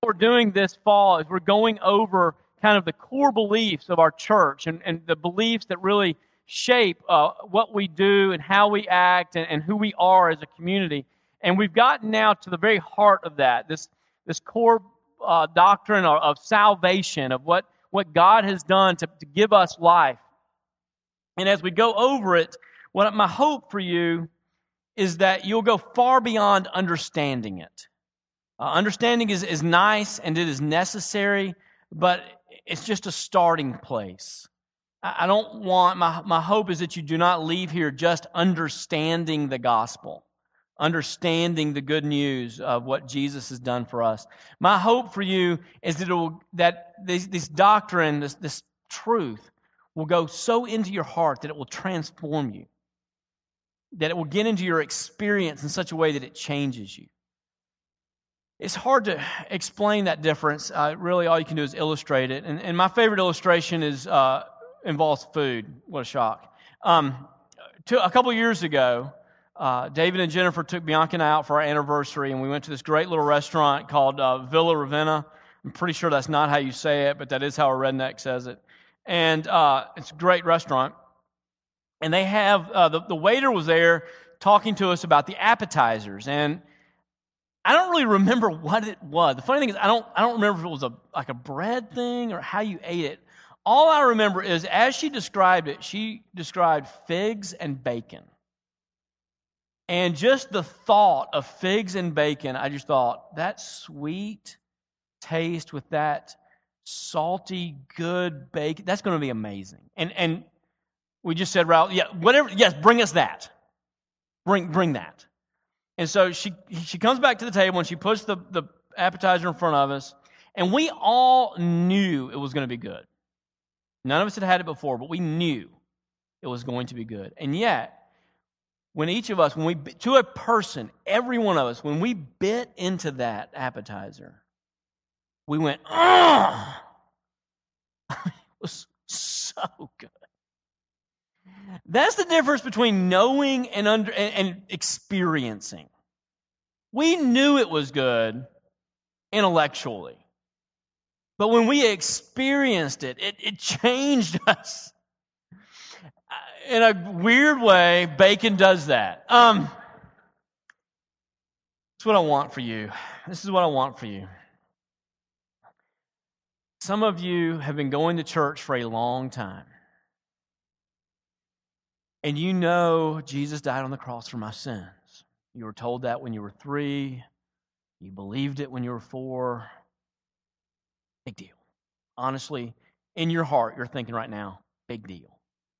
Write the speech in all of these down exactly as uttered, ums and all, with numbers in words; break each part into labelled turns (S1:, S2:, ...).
S1: we're doing this fall is we're going over kind of the core beliefs of our church and, and the beliefs that really shape uh, what we do and how we act and, and who we are as a community. And we've gotten now to the very heart of that, this this core uh, doctrine of, of salvation, of what, what God has done to, to give us life. And as we go over it, what my hope for you is that you'll go far beyond understanding it. Uh, understanding is, is nice and it is necessary, but it's just a starting place. I, I don't want, my, my hope is that you do not leave here just understanding the gospel, understanding the good news of what Jesus has done for us. My hope for you is that it will, that this, this doctrine, this, this truth, will go so into your heart that it will transform you, that it will get into your experience in such a way that it changes you. It's hard to explain that difference. Uh, really, all you can do is illustrate it. And, and my favorite illustration is uh, involves food. What a shock. Um, to, a couple years ago, uh, David and Jennifer took Bianca and I out for our anniversary, and we went to this great little restaurant called uh, Villa Ravenna. I'm pretty sure that's not how you say it, but that is how a redneck says it. And uh, it's a great restaurant. And they have, uh, the, the waiter was there talking to us about the appetizers. And I don't really remember what it was. The funny thing is, I don't I don't remember if it was a like a bread thing or how you ate it. All I remember is, as she described it, she described figs and bacon. And just the thought of figs and bacon, I just thought, that sweet taste with that salty, good bacon, that's going to be amazing. And and we just said, Ralph, yeah, whatever, yes, bring us that. Bring bring that. And so she she comes back to the table and she puts the, the appetizer in front of us. And we all knew it was going to be good. None of us had had it before, but we knew it was going to be good. And yet, when each of us, when we, to a person, every one of us, when we bit into that appetizer, we went, oh! It was so good. That's the difference between knowing and under and, and experiencing. We knew it was good intellectually. But when we experienced it, it, it changed us. In a weird way, bacon does that. Um, that's what I want for you. This is what I want for you. Some of you have been going to church for a long time. And you know Jesus died on the cross for my sins. You were told that when you were three. You believed it when you were four. Big deal. Honestly, in your heart, you're thinking right now, big deal.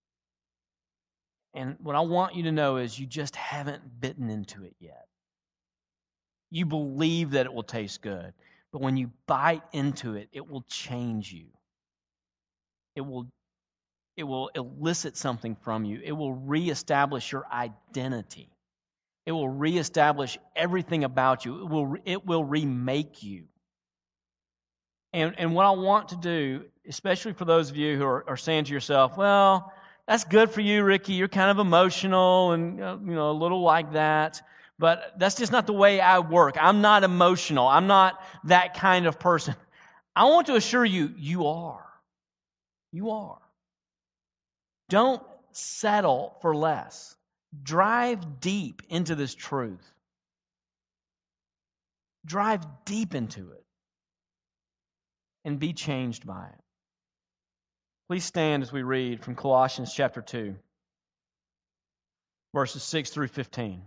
S1: And what I want you to know is you just haven't bitten into it yet. You believe that it will taste good. But when you bite into it, it will change you. It will It will elicit something from you. It will reestablish your identity. It will reestablish everything about you. It will, it will remake you. And, and what I want to do, especially for those of you who are, are saying to yourself, well, that's good for you, Ricky. You're kind of emotional and uh, you know a little like that. But that's just not the way I work. I'm not emotional. I'm not that kind of person. I want to assure you, you are. You are. Don't settle for less. Drive deep into this truth. Drive deep into it. And be changed by it. Please stand as we read from Colossians chapter two, verses six through fifteen.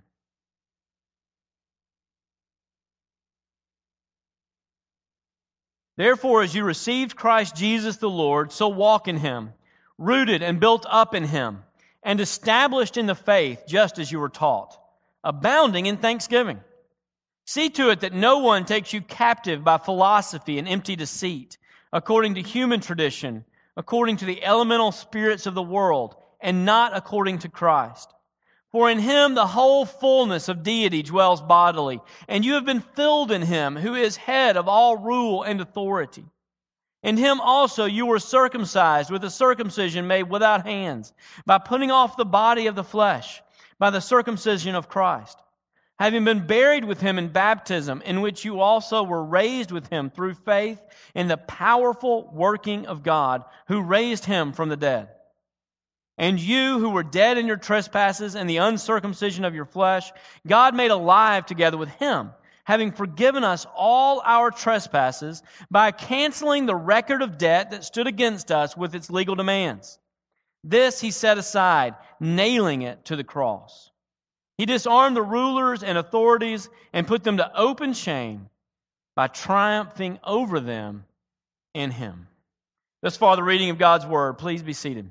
S1: Therefore, as you received Christ Jesus the Lord, so walk in Him, rooted and built up in Him, and established in the faith just as you were taught, abounding in thanksgiving. See to it that no one takes you captive by philosophy and empty deceit, according to human tradition, according to the elemental spirits of the world, and not according to Christ. For in Him the whole fullness of deity dwells bodily, and you have been filled in Him, who is head of all rule and authority. In Him also you were circumcised with a circumcision made without hands, by putting off the body of the flesh, by the circumcision of Christ, having been buried with him in baptism, in which you also were raised with him through faith in the powerful working of God, who raised him from the dead. And you who were dead in your trespasses and the uncircumcision of your flesh, God made alive together with him, having forgiven us all our trespasses by canceling the record of debt that stood against us with its legal demands. This he set aside, nailing it to the cross. He disarmed the rulers and authorities and put them to open shame by triumphing over them in him. Thus far, the reading of God's Word. Please be seated.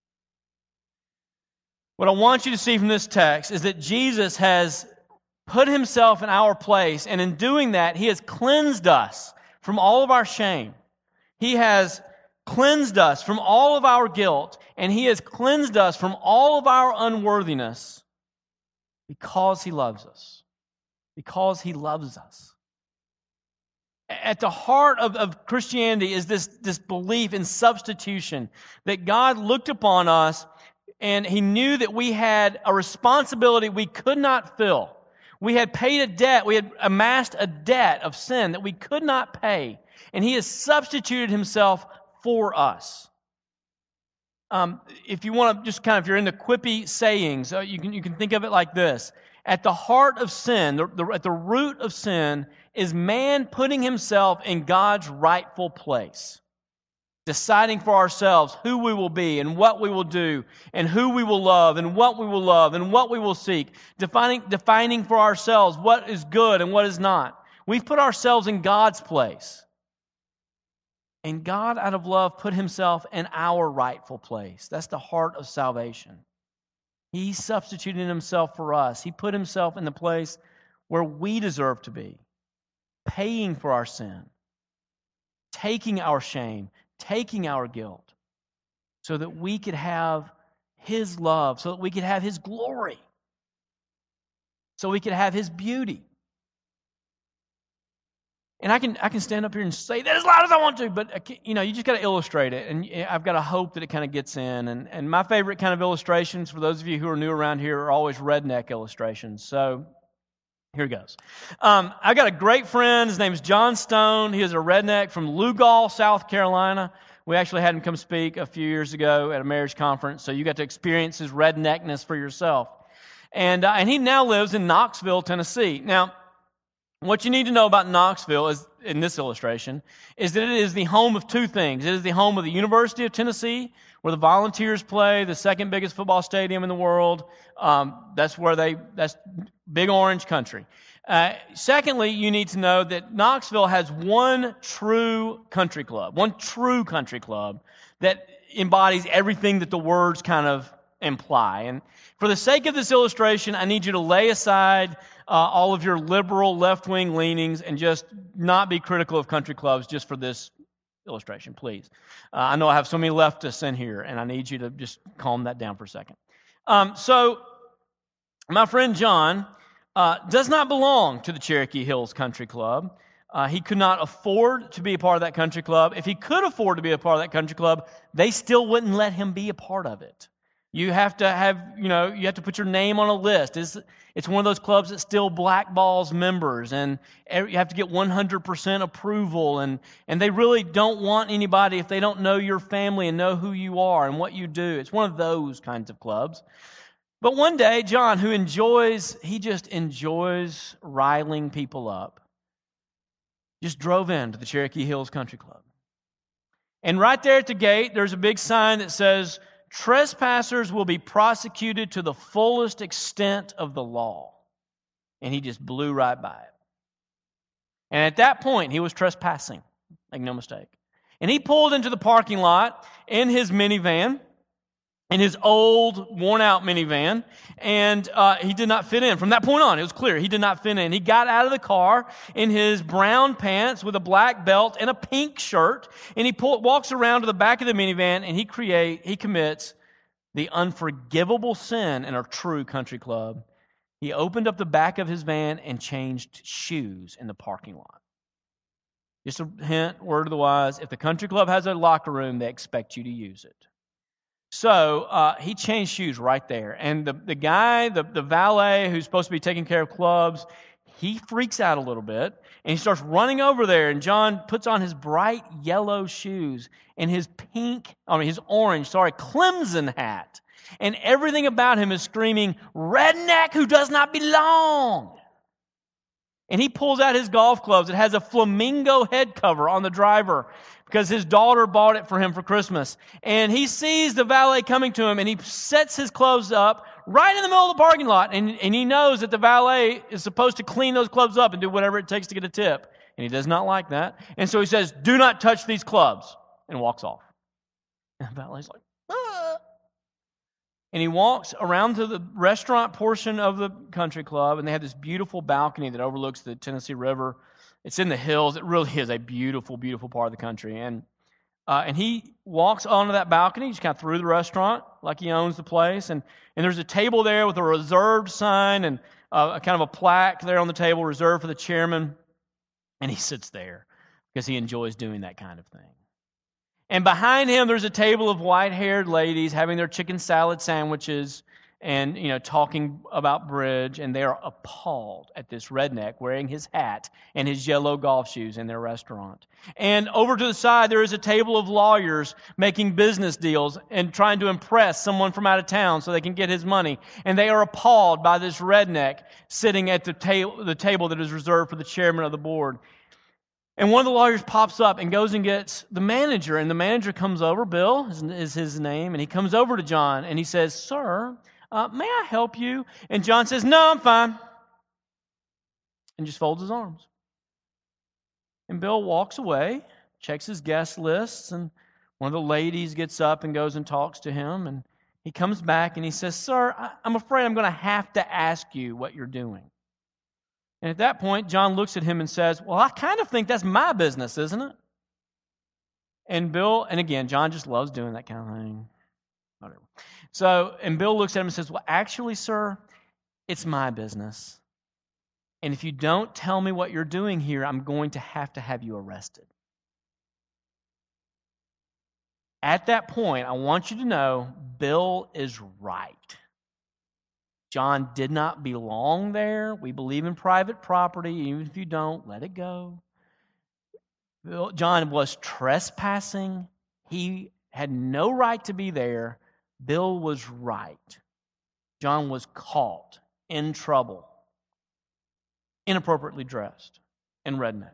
S1: What I want you to see from this text is that Jesus has put himself in our place, and in doing that, he has cleansed us from all of our shame. He has cleansed us from all of our guilt, and he has cleansed us from all of our unworthiness because he loves us. Because he loves us. At the heart of, of Christianity is this, this belief in substitution, that God looked upon us and he knew that we had a responsibility we could not fill. We had paid a debt. We had amassed a debt of sin that we could not pay. And he has substituted himself for us. Um, if you want to just kind of, if you're into quippy sayings, uh, you can you can think of it like this. At the heart of sin, the, the, at the root of sin, is man putting himself in God's rightful place. Deciding for ourselves who we will be and what we will do and who we will love and what we will love and what we will seek. Defining, defining for ourselves what is good and what is not. We've put ourselves in God's place. And God, out of love, put himself in our rightful place. That's the heart of salvation. He substituted himself for us. He put himself in the place where we deserve to be, paying for our sin, taking our shame, taking our guilt, so that we could have his love, so that we could have his glory, so we could have his beauty. And I can I can stand up here and say that as loud as I want to, but I can't, you know, you just got to illustrate it, and I've got to hope that it kind of gets in. And and my favorite kind of illustrations, for those of you who are new around here, are always redneck illustrations. So here goes. Um, I got a great friend. His name is John Stone. He is a redneck from Lugal, South Carolina. We actually had him come speak a few years ago at a marriage conference, so you got to experience his redneckness for yourself. And uh, and he now lives in Knoxville, Tennessee. Now, what you need to know about Knoxville is, in this illustration, is that it is the home of two things. It is the home of the University of Tennessee, where the Volunteers play, the second biggest football stadium in the world. Um, that's where they, that's Big Orange country. Uh, secondly, you need to know that Knoxville has one true country club, one true country club that embodies everything that the words kind of imply. And for the sake of this illustration, I need you to lay aside uh, all of your liberal left-wing leanings and just not be critical of country clubs just for this illustration, please. Uh, I know I have so many leftists in here, and I need you to just calm that down for a second. Um, so, my friend John uh, does not belong to the Cherokee Hills Country Club. Uh, he could not afford to be a part of that country club. If he could afford to be a part of that country club, they still wouldn't let him be a part of it. You have to have, you know, you have to put your name on a list. It's, it's one of those clubs that still blackballs members, and you have to get one hundred percent approval, and, and they really don't want anybody if they don't know your family and know who you are and what you do. It's one of those kinds of clubs. But one day, John, who enjoys, he just enjoys riling people up, just drove into the Cherokee Hills Country Club. And right there at the gate, there's a big sign that says, "Trespassers will be prosecuted to the fullest extent of the law." And he just blew right by it. And at that point, he was trespassing. Make no mistake. And he pulled into the parking lot in his minivan, in his old, worn-out minivan, and uh, he did not fit in. From that point on, it was clear he did not fit in. He got out of the car in his brown pants with a black belt and a pink shirt, and he pull, walks around to the back of the minivan, and he create he commits the unforgivable sin in a true country club. He opened up the back of his van and changed shoes in the parking lot. Just a hint, word of the wise, if the country club has a locker room, they expect you to use it. So uh, he changed shoes right there. And the, the guy, the, the valet who's supposed to be taking care of clubs, he freaks out a little bit. And he starts running over there. And John puts on his bright yellow shoes and his pink, I mean his orange, sorry, Clemson hat. And everything about him is screaming, redneck who does not belong. And he pulls out his golf clubs. It has a flamingo head cover on the driver because his daughter bought it for him for Christmas. And he sees the valet coming to him, and he sets his clubs up right in the middle of the parking lot. And, and he knows that the valet is supposed to clean those clubs up and do whatever it takes to get a tip. And he does not like that. And so he says, do not touch these clubs, and walks off. And the valet's like, ah. And he walks around to the restaurant portion of the country club, and they have this beautiful balcony that overlooks the Tennessee River. It's in the hills. It really is a beautiful, beautiful part of the country. And uh, and he walks onto that balcony, just kind of through the restaurant, like he owns the place. And, and there's a table there with a reserved sign and uh, a kind of a plaque there on the table, reserved for the chairman. And he sits there because he enjoys doing that kind of thing. And behind him, there's a table of white-haired ladies having their chicken salad sandwiches and, you know, talking about bridge. And they are appalled at this redneck wearing his hat and his yellow golf shoes in their restaurant. And over to the side, there is a table of lawyers making business deals and trying to impress someone from out of town so they can get his money. And they are appalled by this redneck sitting at the, ta- the table that is reserved for the chairman of the board. And one of the lawyers pops up and goes and gets the manager. And the manager comes over, Bill is, is his name, and he comes over to John and he says, sir, uh, may I help you? And John says, no, I'm fine. And just folds his arms. And Bill walks away, checks his guest lists, and one of the ladies gets up and goes and talks to him. And he comes back and he says, sir, I, I'm afraid I'm going to have to ask you what you're doing. And at that point, John looks at him and says, well, I kind of think that's my business, isn't it? And Bill, and again, John just loves doing that kind of thing. Whatever. So, and Bill looks at him and says, well, actually, sir, it's my business. And if you don't tell me what you're doing here, I'm going to have to have you arrested. At that point, I want you to know, Bill is right. John did not belong there. We believe in private property. Even if you don't, let it go. John was trespassing. He had no right to be there. Bill was right. John was caught, in trouble, inappropriately dressed, and redneck.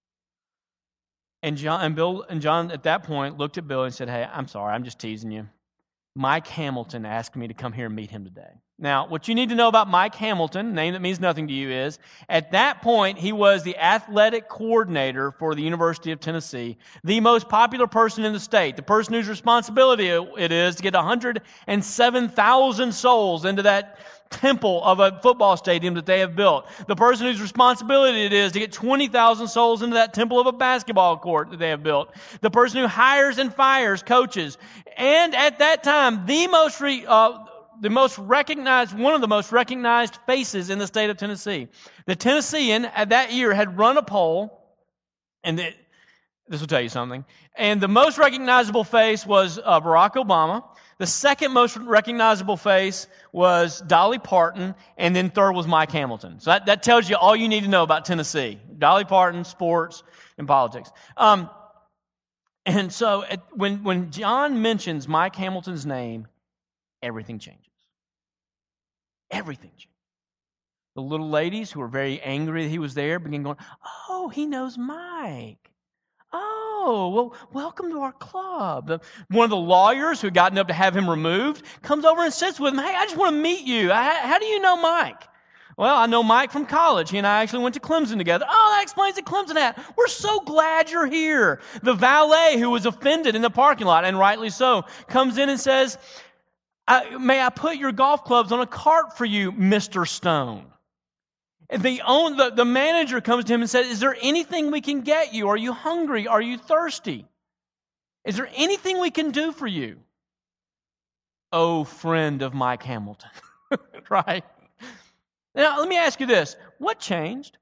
S1: And John and Bill and John at that point looked at Bill and said, hey, I'm sorry, I'm just teasing you. Mike Hamilton asked me to come here and meet him today. Now, what you need to know about Mike Hamilton, name that means nothing to you, is at that point, he was the athletic coordinator for the University of Tennessee, the most popular person in the state, the person whose responsibility it is to get one hundred seven thousand souls into that temple of a football stadium that they have built. The person whose responsibility it is to get twenty thousand souls into that temple of a basketball court that they have built. The person who hires and fires coaches. And at that time, the most re, uh, the most recognized, one of the most recognized faces in the state of Tennessee. The Tennessean at that year had run a poll, and it, this will tell you something. And the most recognizable face was uh, Barack Obama. The second most recognizable face was Dolly Parton, and then third was Mike Hamilton. So that, that tells you all you need to know about Tennessee. Dolly Parton, sports, and politics. Um, and so at, when, when John mentions Mike Hamilton's name, everything changes. Everything changes. The little ladies who were very angry that he was there begin going, oh, he knows Mike. Oh, well, welcome to our club. The, one of the lawyers who had gotten up to have him removed comes over and sits with him. Hey, I just want to meet you. I, how do you know Mike? Well, I know Mike from college. He and I actually went to Clemson together. Oh, that explains the Clemson hat. We're so glad you're here. The valet who was offended in the parking lot, and rightly so, comes in and says, I, may I put your golf clubs on a cart for you, Mister Stone? And the, own, the, the manager comes to him and says, is there anything we can get you? Are you hungry? Are you thirsty? Is there anything we can do for you? Oh, friend of Mike Hamilton. Right? Now, let me ask you this. What changed?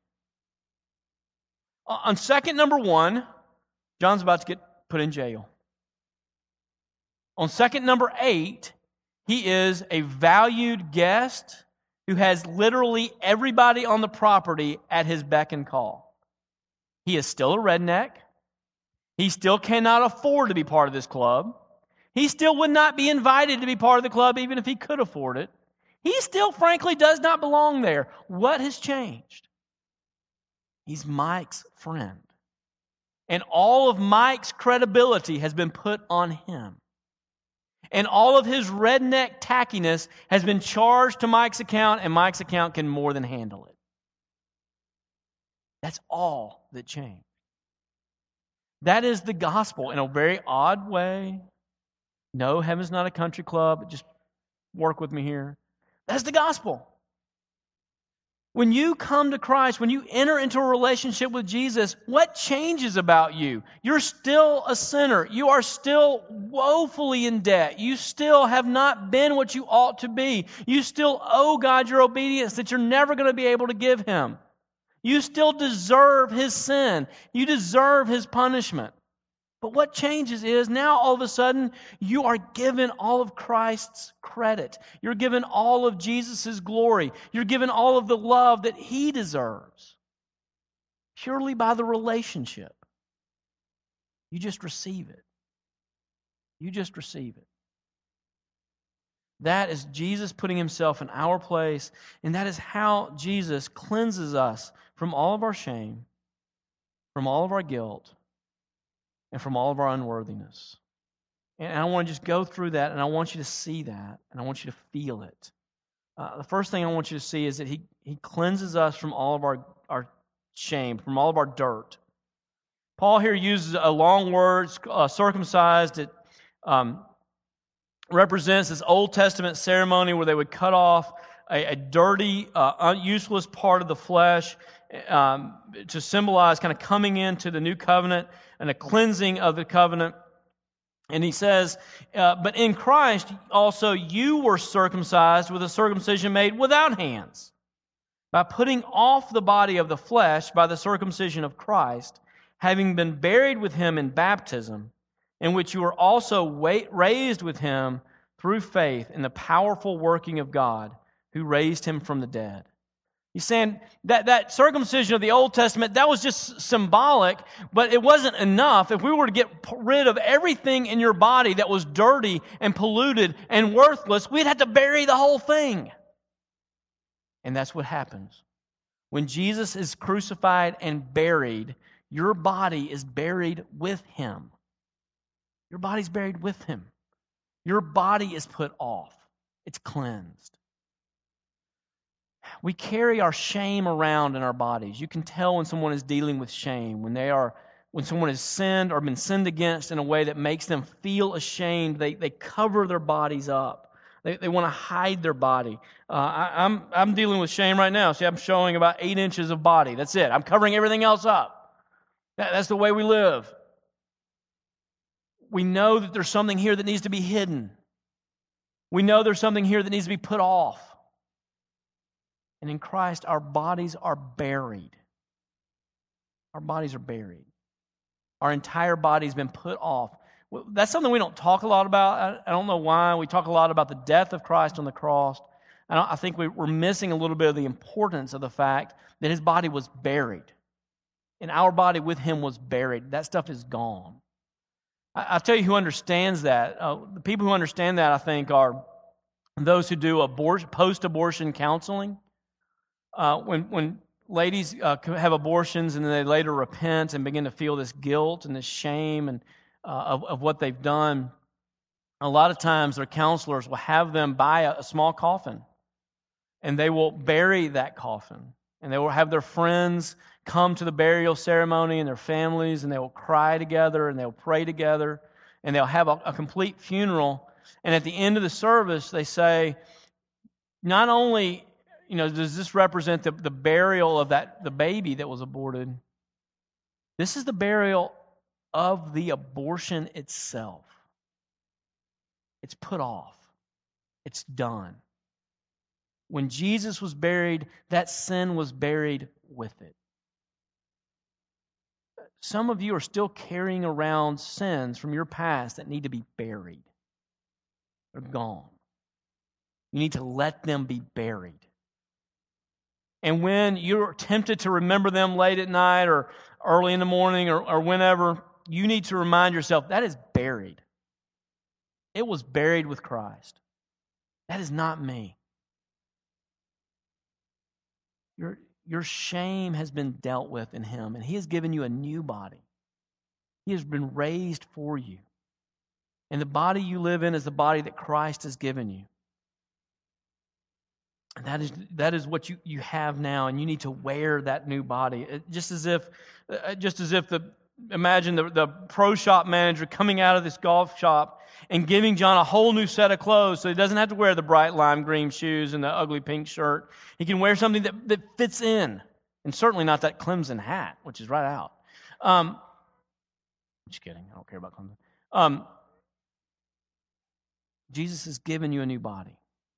S1: On second number one, John's about to get put in jail. On second number eight, he is a valued guest who has literally everybody on the property at his beck and call. He is still a redneck. He still cannot afford to be part of this club. He still would not be invited to be part of the club even if he could afford it. He still, frankly, does not belong there. What has changed? He's Mike's friend. And all of Mike's credibility has been put on him. And all of his redneck tackiness has been charged to Mike's account, and Mike's account can more than handle it. That's all that changed. That is the gospel in a very odd way. No, heaven's not a country club. Just work with me here. That's the gospel. When you come to Christ, when you enter into a relationship with Jesus, what changes about you? You're still a sinner. You are still woefully in debt. You still have not been what you ought to be. You still owe God your obedience that you're never going to be able to give Him. You still deserve His sin. You deserve His punishment. But what changes is now all of a sudden you are given all of Christ's credit. You're given all of Jesus' glory. You're given all of the love that He deserves. Purely by the relationship. You just receive it. You just receive it. That is Jesus putting Himself in our place, and that is how Jesus cleanses us from all of our shame, from all of our guilt, and from all of our unworthiness. And I want to just go through that, and I want you to see that, and I want you to feel it. Uh, the first thing I want you to see is that He, he cleanses us from all of our, our shame, from all of our dirt. Paul here uses a long word, uh, circumcised. It um, represents this Old Testament ceremony where they would cut off a, a dirty, uh, useless part of the flesh um, to symbolize kind of coming into the new covenant and a cleansing of the covenant. And he says, uh, but in Christ also you were circumcised with a circumcision made without hands, by putting off the body of the flesh by the circumcision of Christ, having been buried with Him in baptism, in which you were also raised with Him through faith in the powerful working of God who raised Him from the dead. He's saying that, that circumcision of the Old Testament, that was just symbolic, but it wasn't enough. If we were to get rid of everything in your body that was dirty and polluted and worthless, we'd have to bury the whole thing. And that's what happens. When Jesus is crucified and buried, your body is buried with Him. Your body's buried with Him. Your body is put off. It's cleansed. We carry our shame around in our bodies. You can tell when someone is dealing with shame, when they are, when someone has sinned or been sinned against in a way that makes them feel ashamed. They they cover their bodies up. They they want to hide their body. Uh, I, I'm I'm dealing with shame right now. See, I'm showing about eight inches of body. That's it. I'm covering everything else up. That, that's the way we live. We know that there's something here that needs to be hidden. We know there's something here that needs to be put off. And in Christ, our bodies are buried. Our bodies are buried. Our entire body's been put off. That's something we don't talk a lot about. I don't know why. We talk a lot about the death of Christ on the cross. I think we're missing a little bit of the importance of the fact that His body was buried. And our body with Him was buried. That stuff is gone. I'll tell you who understands that. Uh, the people who understand that, I think, are those who do abortion, post-abortion counseling. Uh, when when ladies uh, have abortions and then they later repent and begin to feel this guilt and this shame and uh, of, of what they've done, a lot of times their counselors will have them buy a, a small coffin, and they will bury that coffin, and they will have their friends come to the burial ceremony and their families, and they will cry together and they'll pray together, and they'll have a, a complete funeral. And at the end of the service, they say, not only, you know, does this represent the, the burial of that the baby that was aborted, this is the burial of the abortion itself. It's put off. It's done. When Jesus was buried, that sin was buried with it. Some of you are still carrying around sins from your past that need to be buried. They're gone. You need to let them be buried. And when you're tempted to remember them late at night or early in the morning or, or whenever, you need to remind yourself that is buried. It was buried with Christ. That is not me. Your, your shame has been dealt with in Him, and He has given you a new body. He has been raised for you. And the body you live in is the body that Christ has given you. And that is that is what you, you have now, and you need to wear that new body. It, just as if, uh, just as if the imagine the, the pro shop manager coming out of this golf shop and giving John a whole new set of clothes, so he doesn't have to wear the bright lime green shoes and the ugly pink shirt. He can wear something that, that fits in, and certainly not that Clemson hat, which is right out. Um, just kidding. I don't care about Clemson. Um, Jesus has given you a new body.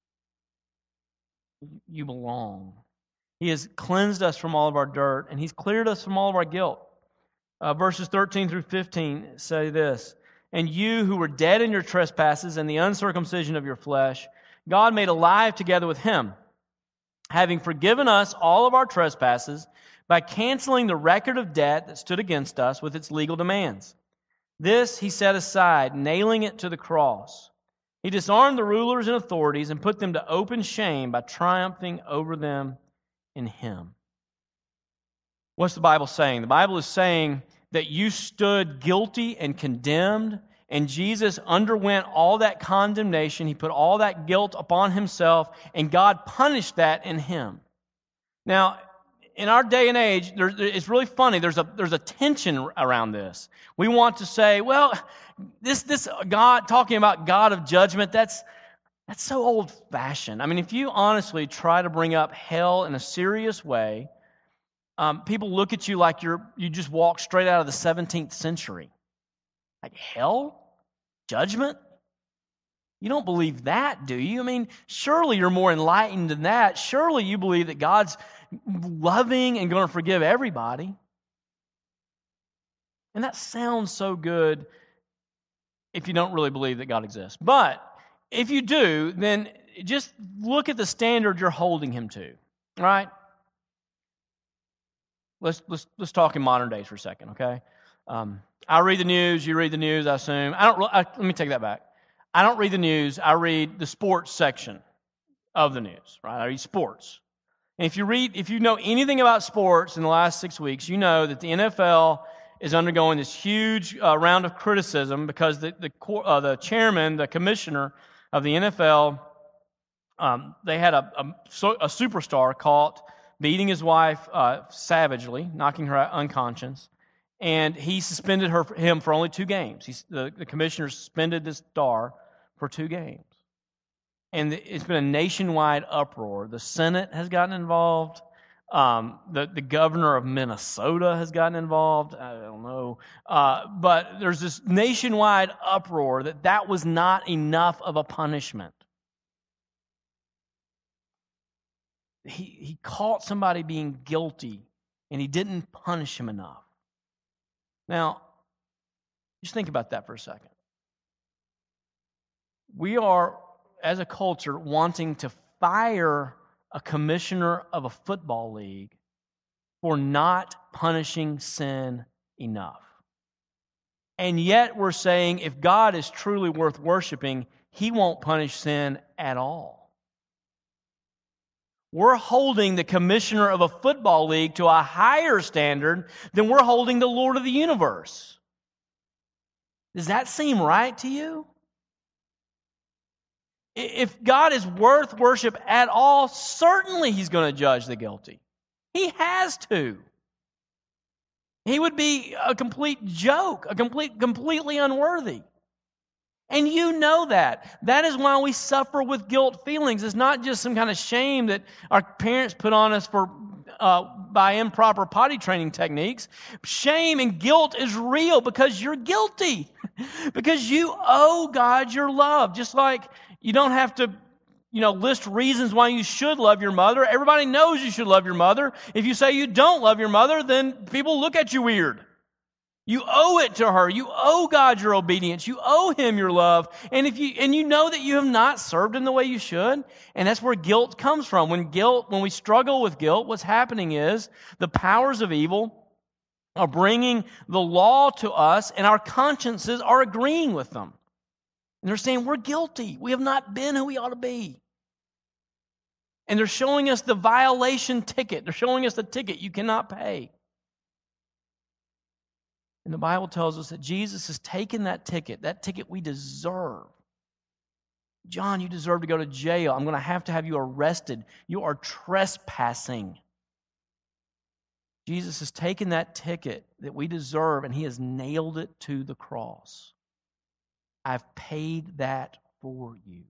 S1: You belong. He has cleansed us from all of our dirt, and He's cleared us from all of our guilt. Uh, verses thirteen through fifteen say this, "And you who were dead in your trespasses and the uncircumcision of your flesh, God made alive together with Him, having forgiven us all of our trespasses by canceling the record of debt that stood against us with its legal demands. This He set aside, nailing it to the cross. He disarmed the rulers and authorities and put them to open shame by triumphing over them in Him." What's the Bible saying? The Bible is saying that you stood guilty and condemned, and Jesus underwent all that condemnation. He put all that guilt upon Himself, and God punished that in Him. Now, in our day and age, there, it's really funny. There's a there's a tension around this. We want to say, well, this this God talking about God of judgment, that's that's so old-fashioned. I mean, if you honestly try to bring up hell in a serious way, um, people look at you like you're you just walk straight out of the seventeenth century. Like hell? Judgment? You don't believe that, do you? I mean, surely you're more enlightened than that. Surely you believe that God's loving and going to forgive everybody. And that sounds so good if you don't really believe that God exists. But if you do, then just look at the standard you're holding Him to. All right? Let's let's let's talk in modern days for a second, okay? Um, I read the news. You read the news, I assume. I don't. I, let me take that back. I don't read the news. I read the sports section of the news. Right? I read sports. And if you read, if you know anything about sports in the last six weeks, you know that the N F L is undergoing this huge uh, round of criticism because the the, uh, the chairman, the commissioner of the N F L, um, they had a, a, a superstar caught beating his wife uh, savagely, knocking her unconscious, and he suspended her him for only two games. He's, the, the commissioner suspended this star for two games. And it's been a nationwide uproar. The Senate has gotten involved. Um, the, the governor of Minnesota has gotten involved. I don't know. Uh, but there's this nationwide uproar that that was not enough of a punishment. He, he caught somebody being guilty, and he didn't punish him enough. Now, just think about that for a second. We are, as a culture, wanting to fire a commissioner of a football league for not punishing sin enough. And yet we're saying if God is truly worth worshiping, He won't punish sin at all. We're holding the commissioner of a football league to a higher standard than we're holding the Lord of the universe. Does that seem right to you? If God is worth worship at all, certainly He's going to judge the guilty. He has to. He would be a complete joke, a complete, completely unworthy. And you know that. That is why we suffer with guilt feelings. It's not just some kind of shame that our parents put on us for uh, by improper potty training techniques. Shame and guilt is real because you're guilty. Because you owe God your love. Just like you don't have to, you know, list reasons why you should love your mother. Everybody knows you should love your mother. If you say you don't love your mother, then people look at you weird. You owe it to her. You owe God your obedience. You owe Him your love. And if you and you know that you have not served Him the way you should, and that's where guilt comes from. When guilt, when we struggle with guilt, what's happening is the powers of evil are bringing the law to us, and our consciences are agreeing with them. And they're saying, we're guilty. We have not been who we ought to be. And they're showing us the violation ticket. They're showing us the ticket you cannot pay. And the Bible tells us that Jesus has taken that ticket, that ticket we deserve. John, you deserve to go to jail. I'm going to have to have you arrested. You are trespassing. Jesus has taken that ticket that we deserve, and He has nailed it to the cross. I've paid that for you.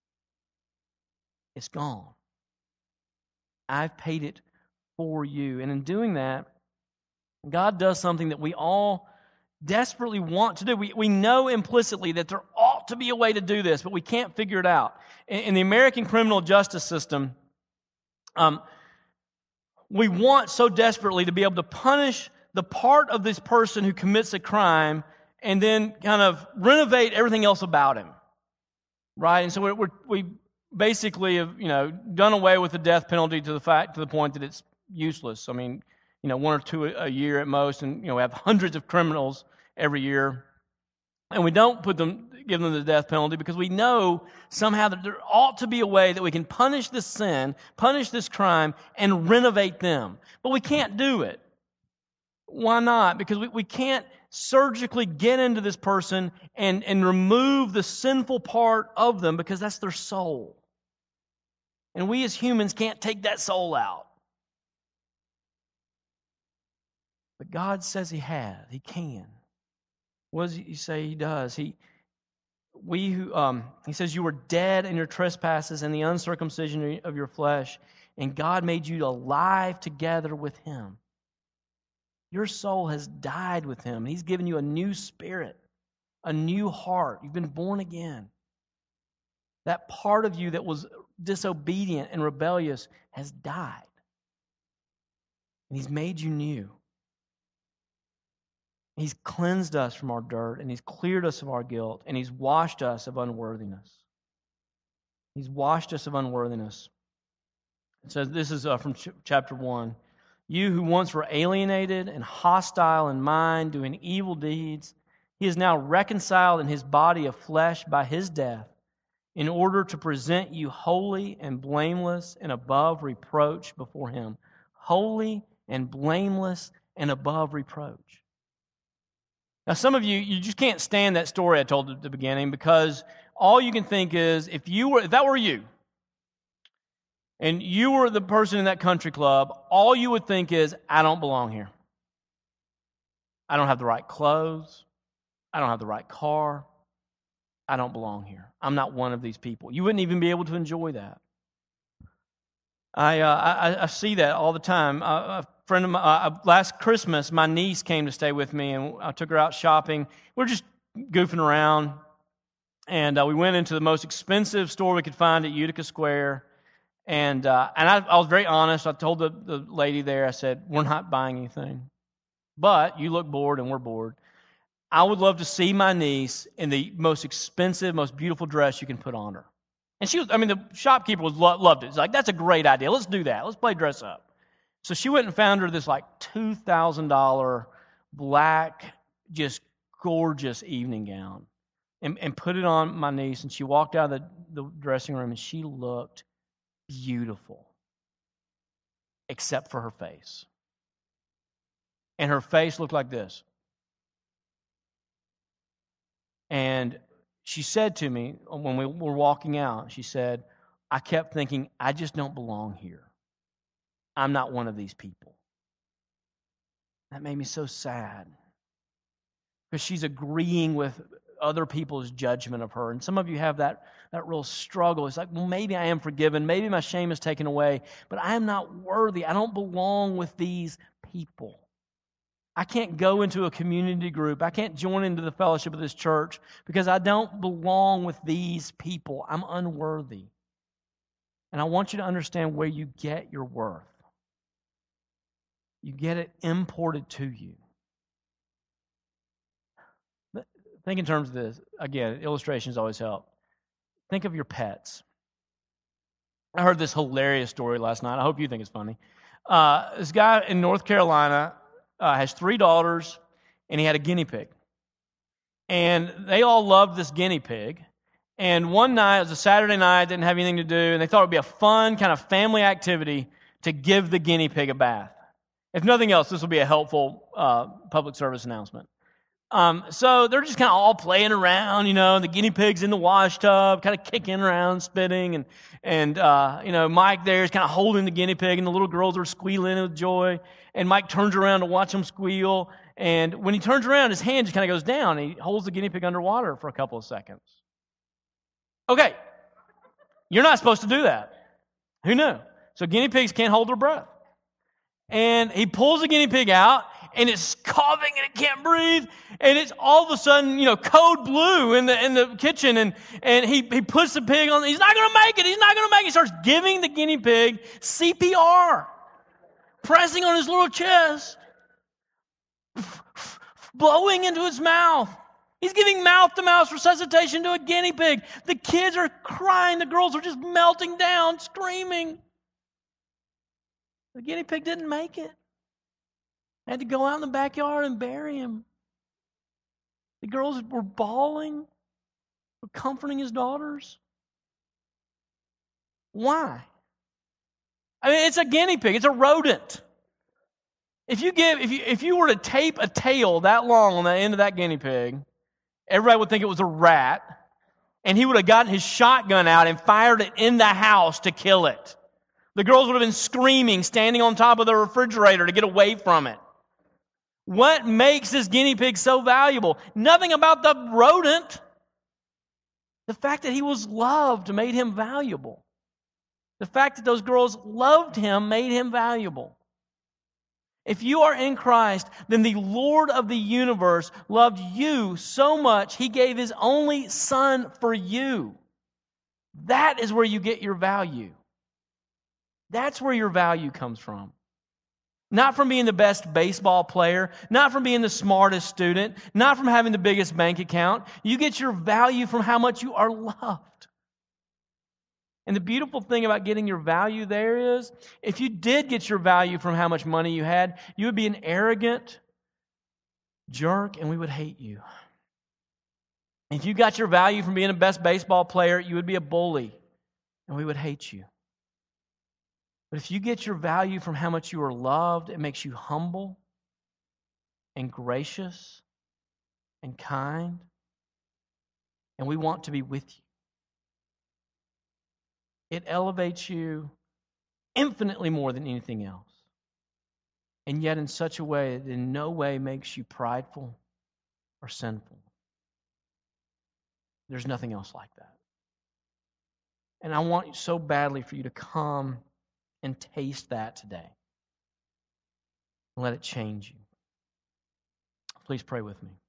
S1: It's gone. I've paid it for you. And in doing that, God does something that we all desperately want to do. We, we know implicitly that there ought to be a way to do this, but we can't figure it out. In, in the American criminal justice system, um, we want so desperately to be able to punish the part of this person who commits a crime and then kind of renovate everything else about him, right? And so we're, we're, we basically have, you know, done away with the death penalty to the fact to the point that it's useless. I mean, you know, one or two a year at most, and you know, we have hundreds of criminals every year, and we don't put them, give them the death penalty because we know somehow that there ought to be a way that we can punish this sin, punish this crime, and renovate them. But we can't do it. Why not? Because we, we can't surgically get into this person and, and remove the sinful part of them because that's their soul. And we as humans can't take that soul out. But God says He has. He can. What does He say He does? He, we who, um, He says, you were dead in your trespasses and the uncircumcision of your flesh, and God made you alive together with Him. Your soul has died with Him. He's given you a new spirit, a new heart. You've been born again. That part of you that was disobedient and rebellious has died. And He's made you new. He's cleansed us from our dirt, and He's cleared us of our guilt, and He's washed us of unworthiness. He's washed us of unworthiness. It says, this is uh, from ch- chapter one. You who once were alienated and hostile in mind, doing evil deeds, He is now reconciled in His body of flesh by His death, in order to present you holy and blameless and above reproach before Him. Holy and blameless and above reproach. Now, some of you, you just can't stand that story I told at the beginning because all you can think is, if you were, if that were you, and you were the person in that country club, all you would think is, I don't belong here. I don't have the right clothes. I don't have the right car. I don't belong here. I'm not one of these people. You wouldn't even be able to enjoy that. I uh, I, I see that all the time. Uh, a friend of my, uh, last Christmas, my niece came to stay with me, and I took her out shopping. We were just goofing around, and uh, we went into the most expensive store we could find at Utica Square. And uh, and I, I was very honest. I told the, the lady there, I said, we're not buying anything. But you look bored, and we're bored. I would love to see my niece in the most expensive, most beautiful dress you can put on her. And she was, I mean, the shopkeeper was lo- loved it. It's like, that's a great idea. Let's do that. Let's play dress up. So she went and found her this like two thousand dollars black, just gorgeous evening gown and, and put it on my niece. And she walked out of the, the dressing room, and she looked beautiful, except for her face. And her face looked like this. And she said to me when we were walking out, she said, I kept thinking, I just don't belong here. I'm not one of these people. That made me so sad. Because she's agreeing with other people's judgment of her. And some of you have that, that real struggle. It's like, well, maybe I am forgiven. Maybe my shame is taken away. But I am not worthy. I don't belong with these people. I can't go into a community group. I can't join into the fellowship of this church because I don't belong with these people. I'm unworthy. And I want you to understand where you get your worth. You get it imported to you. Think in terms of this. Again, illustrations always help. Think of your pets. I heard this hilarious story last night. I hope you think it's funny. Uh, this guy in North Carolina uh, has three daughters, and he had a guinea pig. And they all loved this guinea pig. And one night, it was a Saturday night, didn't have anything to do, and they thought it would be a fun kind of family activity to give the guinea pig a bath. If nothing else, this will be a helpful uh, public service announcement. Um, so they're just kind of all playing around, you know, the guinea pig's in the wash tub, kind of kicking around, spitting, and, and uh, you know, Mike there is kind of holding the guinea pig, and the little girls are squealing with joy, and Mike turns around to watch them squeal, and when he turns around, his hand just kind of goes down, and he holds the guinea pig underwater for a couple of seconds. Okay, you're not supposed to do that. Who knew? So guinea pigs can't hold their breath. And he pulls the guinea pig out, and it's coughing and it can't breathe, and it's all of a sudden, you know, code blue in the in the kitchen, and and he he puts the pig on. He's not going to make it. He's not going to make it. He starts giving the guinea pig C P R, pressing on his little chest, blowing into its mouth. He's giving mouth-to-mouth resuscitation to a guinea pig. The kids are crying. The girls are just melting down, screaming. The guinea pig didn't make it. Had to go out in the backyard and bury him. The girls were bawling, were comforting his daughters. Why? I mean, it's a guinea pig. It's a rodent. If you give, if you if you were to tape a tail that long on the end of that guinea pig, everybody would think it was a rat, and he would have gotten his shotgun out and fired it in the house to kill it. The girls would have been screaming, standing on top of the refrigerator to get away from it. What makes this guinea pig so valuable? Nothing about the rodent. The fact that he was loved made him valuable. The fact that those girls loved him made him valuable. If you are in Christ, then the Lord of the universe loved you so much, He gave His only Son for you. That is where you get your value. That's where your value comes from. Not from being the best baseball player, not from being the smartest student, not from having the biggest bank account. You get your value from how much you are loved. And the beautiful thing about getting your value there is, if you did get your value from how much money you had, you would be an arrogant jerk and we would hate you. If you got your value from being the best baseball player, you would be a bully and we would hate you. But if you get your value from how much you are loved, it makes you humble and gracious and kind. And we want to be with you. It elevates you infinitely more than anything else. And yet in such a way that in no way makes you prideful or sinful. There's nothing else like that. And I want so badly for you to come and taste that today. And let it change you. Please pray with me.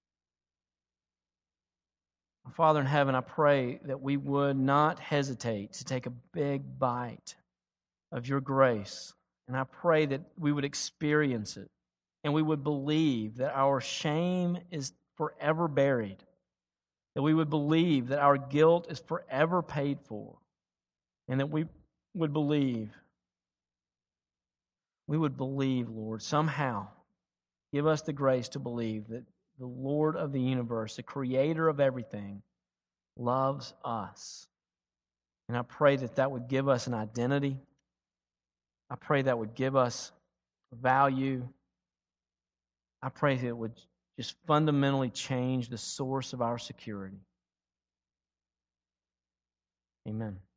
S1: Father in heaven, I pray that we would not hesitate to take a big bite of your grace. And I pray that we would experience it. And we would believe that our shame is forever buried. That we would believe that our guilt is forever paid for. And that we would believe We would believe, Lord, somehow give us the grace to believe that the Lord of the universe, the creator of everything, loves us. And I pray that that would give us an identity. I pray that would give us value. I pray that it would just fundamentally change the source of our security. Amen.